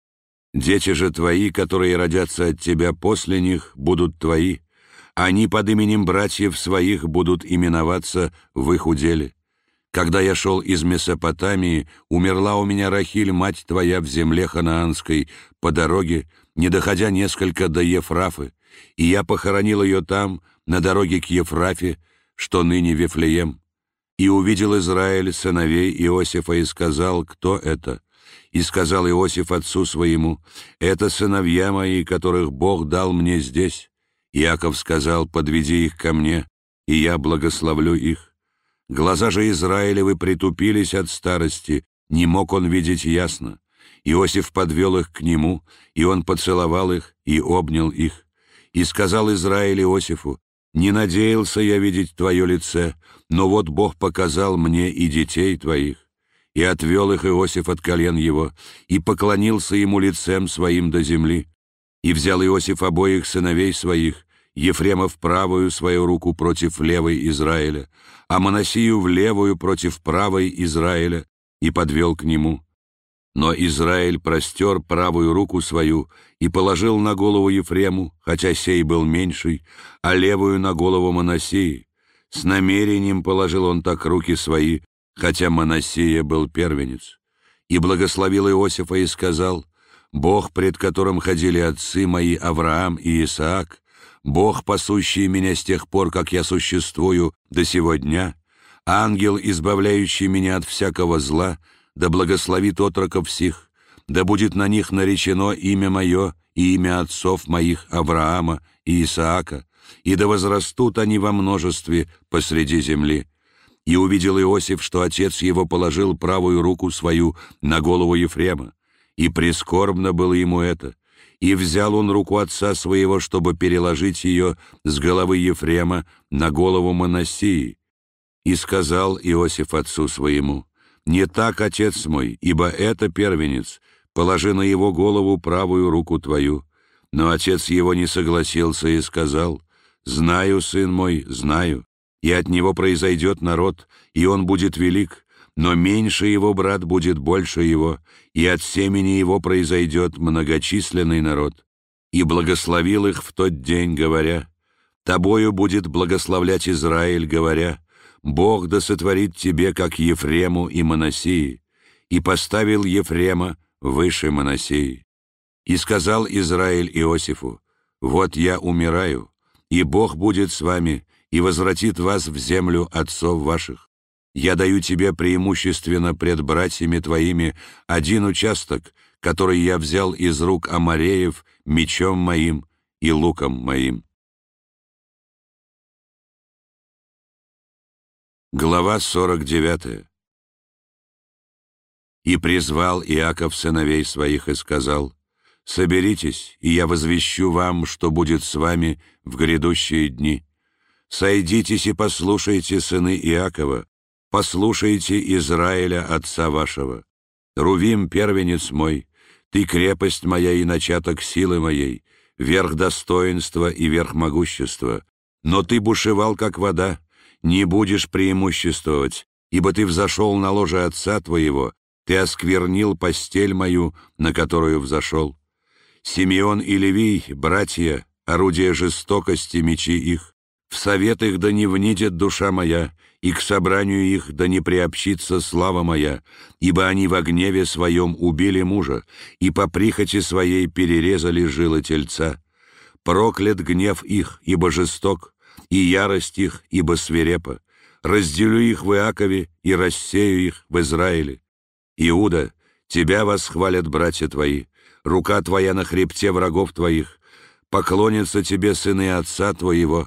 Дети же твои, которые родятся от тебя после них, будут твои. Они под именем братьев своих будут именоваться в их уделе. Когда я шел из Месопотамии, умерла у меня Рахиль, мать твоя, в земле ханаанской, по дороге, не доходя несколько до Ефрафы, и я похоронил ее там, на дороге к Ефрафе, что ныне Вифлеем. И увидел Израиль сыновей Иосифа и сказал: кто это? И сказал Иосиф отцу своему: это сыновья мои, которых Бог дал мне здесь. Иаков сказал: подведи их ко мне, и я благословлю их. Глаза же Израилевы притупились от старости, не мог он видеть ясно. Иосиф подвел их к нему, и он поцеловал их и обнял их. И сказал Израиль Иосифу: не надеялся я видеть твое лице, но вот Бог показал мне и детей твоих. И отвел их Иосиф от колен его, и поклонился ему лицем своим до земли. И взял Иосиф обоих сыновей своих, Ефрема в правую свою руку против левой Израиля, а Манассию в левую против правой Израиля, и подвел к нему. Но Израиль простер правую руку свою и положил на голову Ефрему, хотя сей был меньший, а левую на голову Манассии. С намерением положил он так руки свои, хотя Манассия был первенец. И благословил Иосифа и сказал: «Бог, пред которым ходили отцы мои Авраам и Исаак, Бог, пасущий меня с тех пор, как я существую, до сего дня, ангел, избавляющий меня от всякого зла, да благословит отроков сих, да будет на них наречено имя мое и имя отцов моих Авраама и Исаака, и да возрастут они во множестве посреди земли». И увидел Иосиф, что отец его положил правую руку свою на голову Ефрема, и прискорбно было ему это. И взял он руку отца своего, чтобы переложить ее с головы Ефрема на голову Манассии. И сказал Иосиф отцу своему: «Не так, отец мой, ибо это первенец, положи на его голову правую руку твою». Но отец его не согласился и сказал: «Знаю, сын мой, знаю, и от него произойдет народ, и он будет велик, но меньше его брат будет больше его, и от семени его произойдет многочисленный народ». И благословил их в тот день, говоря: «Тобою будет благословлять Израиль, говоря: Бог да сотворит тебе, как Ефрему и Манассии». И поставил Ефрема выше Манассии. И сказал Израиль Иосифу: «Вот я умираю, и Бог будет с вами, и возвратит вас в землю отцов ваших. Я даю тебе преимущественно пред братьями твоими один участок, который я взял из рук Амореев мечом моим и луком моим». Глава 49. «И призвал Иаков сыновей своих и сказал: соберитесь, и я возвещу вам, что будет с вами в грядущие дни. Сойдитесь и послушайте, сыны Иакова, послушайте Израиля, отца вашего. Рувим, первенец мой, ты крепость моя и начаток силы моей, верх достоинства и верх могущества. Но ты бушевал, как вода, не будешь преимуществовать, ибо ты взошел на ложе отца твоего, ты осквернил постель мою, на которую взошел. Симеон и Левий, братья, орудия жестокости, мечи их. В совет их да не внидит душа моя, и к собранию их да не приобщится слава моя, ибо они во гневе своем убили мужа, и по прихоти своей перерезали жилы тельца. Проклят гнев их, ибо жесток, и ярость их, ибо свирепа. Разделю их в Иакове и рассею их в Израиле. Иуда, тебя восхвалят братья твои, рука твоя на хребте врагов твоих, поклонятся тебе сыны отца твоего.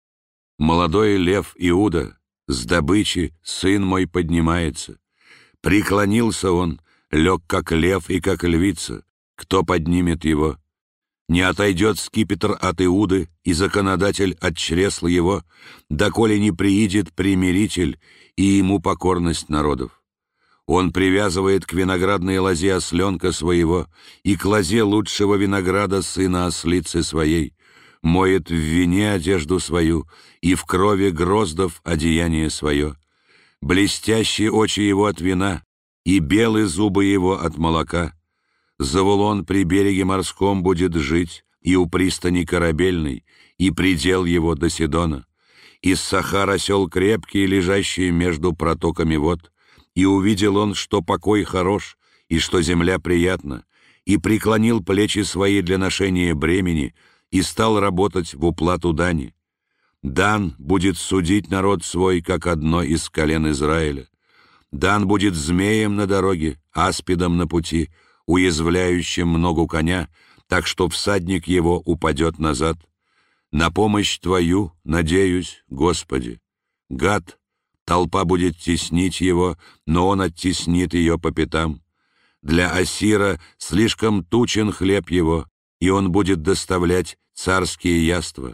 Молодой лев Иуда, с добычи сын мой поднимается. Преклонился он, лег как лев и как львица, кто поднимет его? Не отойдет скипетр от Иуды и законодатель от чресла его, доколе не приидет примиритель и ему покорность народов. Он привязывает к виноградной лозе осленка своего и к лозе лучшего винограда сына ослицы своей, моет в вине одежду свою и в крови гроздов одеяние свое. Блестящие очи его от вина и белые зубы его от молока. Завулон при береге морском будет жить, и у пристани корабельной, и предел его до Сидона. Из Сахар осел крепкий, лежащий между протоками вод. И увидел он, что покой хорош, и что земля приятна, и преклонил плечи свои для ношения бремени, и стал работать в уплату дани. Дан будет судить народ свой, как одно из колен Израиля. Дан будет змеем на дороге, аспидом на пути, уязвляющим ногу коня, так что всадник его упадет назад. На помощь Твою надеюсь, Господи. Гад, толпа будет теснить его, но он оттеснит ее по пятам. Для Ассира слишком тучен хлеб его, и он будет доставлять царские яства.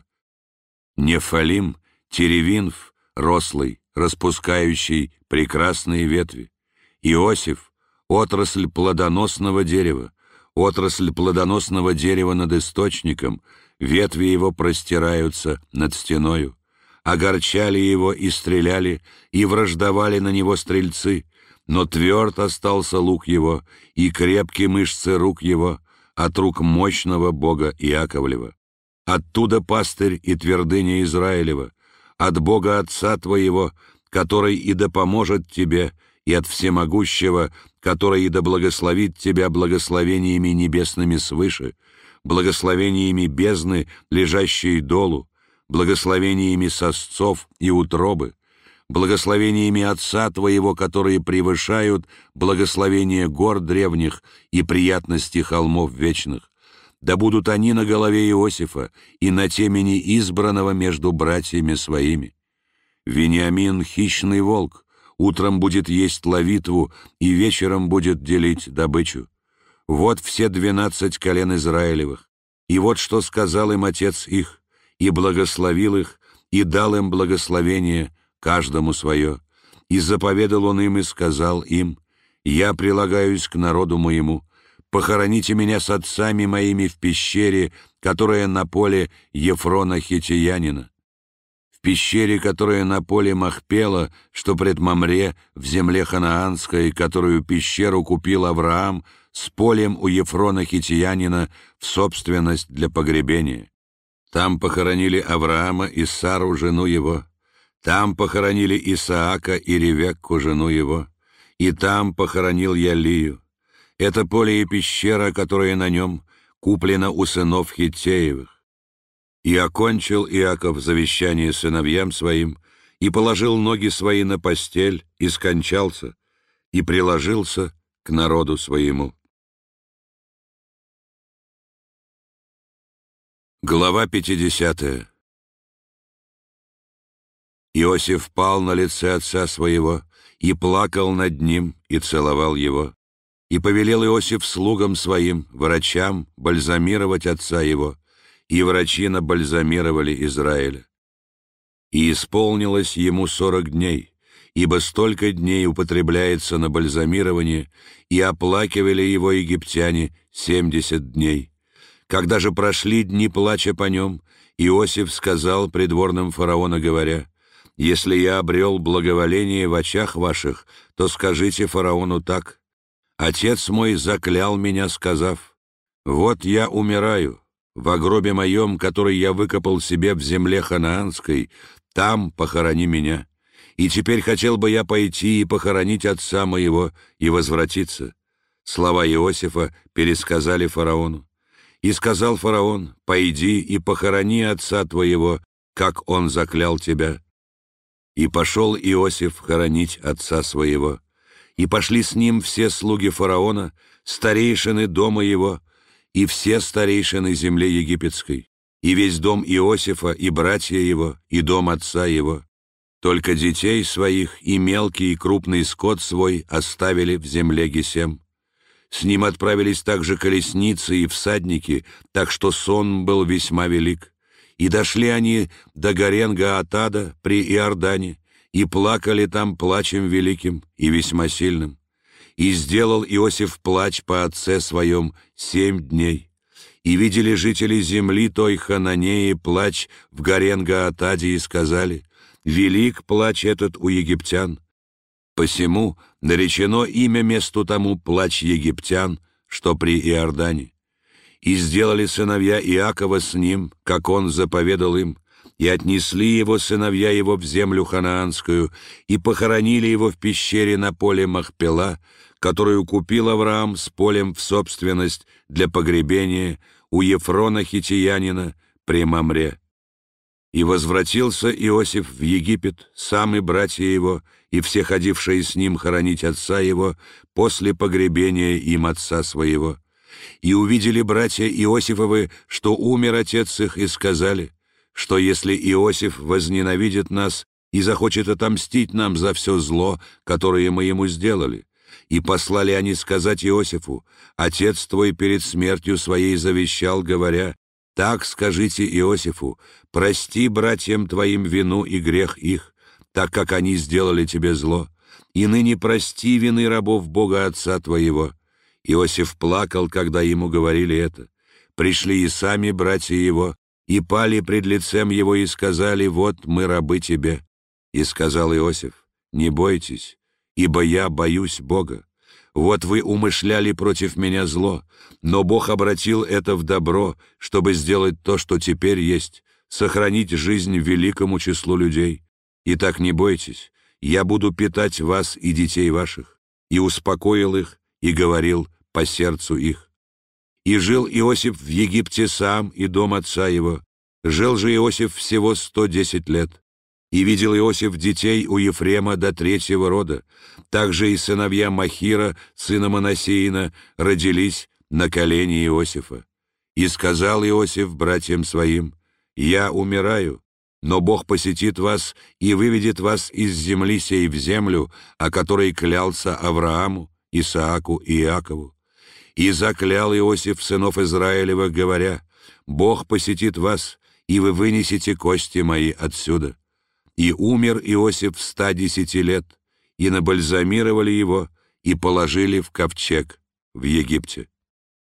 Нефалим, теревинф, рослый, распускающий прекрасные ветви. Иосиф, отрасль плодоносного дерева, отрасль плодоносного дерева над источником, ветви его простираются над стеною. Огорчали его и стреляли, и враждовали на него стрельцы, но тверд остался лук его, и крепки мышцы рук его, от рук мощного Бога Иаковлева. Оттуда пастырь и твердыня Израилева, от Бога Отца твоего, который и да поможет тебе, и от Всемогущего, который и да благословит тебя благословениями небесными свыше, благословениями бездны, лежащей долу, благословениями сосцов и утробы, благословениями Отца твоего, которые превышают благословение гор древних и приятности холмов вечных. Да будут они на голове Иосифа и на темени избранного между братьями своими. Вениамин — хищный волк, утром будет есть ловитву и вечером будет делить добычу. Вот все 12 колен Израилевых, и вот что сказал им отец их, и благословил их, и дал им благословение, каждому свое. И заповедал он им и сказал им: «Я прилагаюсь к народу моему, похороните меня с отцами моими в пещере, которая на поле Ефрона Хитиянина, в пещере, которая на поле Махпела, что пред Мамре, в земле ханаанской, которую пещеру купил Авраам, с полем у Ефрона Хитиянина в собственность для погребения. Там похоронили Авраама и Сару, жену его, там похоронили Исаака и Ревекку, жену его, и там похоронил я Лию. Это поле и пещера, которая на нем, куплена у сынов Хиттеевых. И окончил Иаков завещание сыновьям своим, и положил ноги свои на постель, и скончался, и приложился к народу своему». Глава 50. Иосиф пал на лице отца своего, и плакал над ним, и целовал его. И повелел Иосиф слугам своим, врачам, бальзамировать отца его, и врачи набальзамировали Израиля. И исполнилось ему 40 дней, ибо столько дней употребляется на бальзамирование, и оплакивали его египтяне 70 дней. Когда же прошли дни плача по нем, Иосиф сказал придворным фараона, говоря: «Если я обрел благоволение в очах ваших, то скажите фараону так: Отец мой заклял меня, сказав: вот я умираю, во гробе моем, который я выкопал себе в земле ханаанской, там похорони меня. И теперь хотел бы я пойти и похоронить отца моего и возвратиться». Слова Иосифа пересказали фараону. И сказал фараон: «Пойди и похорони отца твоего, как он заклял тебя». И пошел Иосиф хоронить отца своего. И пошли с ним все слуги фараона, старейшины дома его, и все старейшины земли египетской, и весь дом Иосифа, и братья его, и дом отца его. Только детей своих и мелкий и крупный скот свой оставили в земле Гесем. С ним отправились также колесницы и всадники, так что сон был весьма велик. И дошли они до горен Гаатада при Иордане, и плакали там плачем великим и весьма сильным. И сделал Иосиф плач по отце своем 7 дней. И видели жители земли той Хананеи плач в горен Гаатаде, и сказали: «Велик плач этот у египтян». Посему наречено имя месту тому плач египтян, что при Иордане. И сделали сыновья Иакова с ним, как он заповедал им, и отнесли его сыновья его в землю ханаанскую, и похоронили его в пещере на поле Махпела, которую купил Авраам с полем в собственность для погребения у Ефрона хитиянина при Мамре. И возвратился Иосиф в Египет, сам и братья его, и все ходившие с ним хоронить отца его после погребения им отца своего. И увидели братья Иосифовы, что умер отец их, и сказали, что если Иосиф возненавидит нас и захочет отомстить нам за все зло, которое мы ему сделали. И послали они сказать Иосифу: «Отец твой перед смертью своей завещал, говоря: так скажите Иосифу: прости братьям твоим вину и грех их, так как они сделали тебе зло, и ныне прости вины рабов Бога отца твоего». Иосиф плакал, когда ему говорили это. Пришли и сами братья его, и пали пред лицем его, и сказали: «Вот мы рабы тебе». И сказал Иосиф: «Не бойтесь, ибо я боюсь Бога. Вот вы умышляли против меня зло, но Бог обратил это в добро, чтобы сделать то, что теперь есть, сохранить жизнь великому числу людей. Итак, не бойтесь, я буду питать вас и детей ваших». И успокоил их, и говорил по сердцу их. И жил Иосиф в Египте сам и дом отца его. Жил же Иосиф всего 110 лет. И видел Иосиф детей у Ефрема до 3-го рода. Также и сыновья Махира, сына Манассеина, родились на колене Иосифа. И сказал Иосиф братьям своим: «Я умираю, но Бог посетит вас и выведет вас из земли сей в землю, о которой клялся Аврааму, Исааку и Иакову». И заклял Иосиф сынов Израилевых, говоря: «Бог посетит вас, и вы вынесете кости мои отсюда». И умер Иосиф 110 лет, и набальзамировали его, и положили в ковчег в Египте.